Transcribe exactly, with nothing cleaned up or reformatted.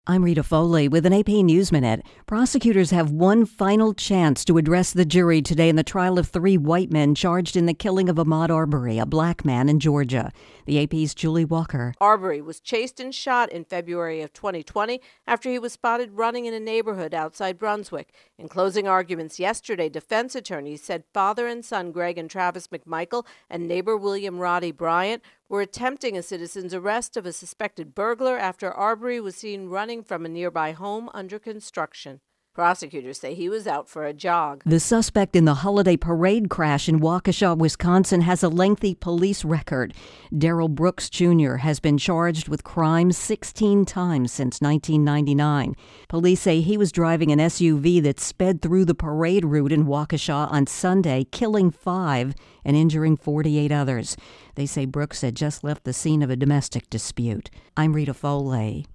I'm Rita Foley with an A P News Minute. Prosecutors have one final chance to address the jury today in the trial of three white men charged in the killing of Ahmaud Arbery, a black man in Georgia. The A P's Julie Walker. Arbery was chased and shot in February of twenty twenty after he was spotted running in a neighborhood outside Brunswick. In closing arguments yesterday, defense attorneys said father and son Greg and Travis McMichael and neighbor William Roddy Bryant were attempting a citizen's arrest of a suspected burglar after Arbery was seen running from a nearby home under construction. Prosecutors say he was out for a jog. The suspect in the holiday parade crash in Waukesha, Wisconsin, has a lengthy police record. Darrell Brooks Junior has been charged with crimes sixteen times since nineteen ninety-nine. Police say he was driving an S U V that sped through the parade route in Waukesha on Sunday, killing five and injuring forty-eight others. They say Brooks had just left the scene of a domestic dispute. I'm Rita Foley.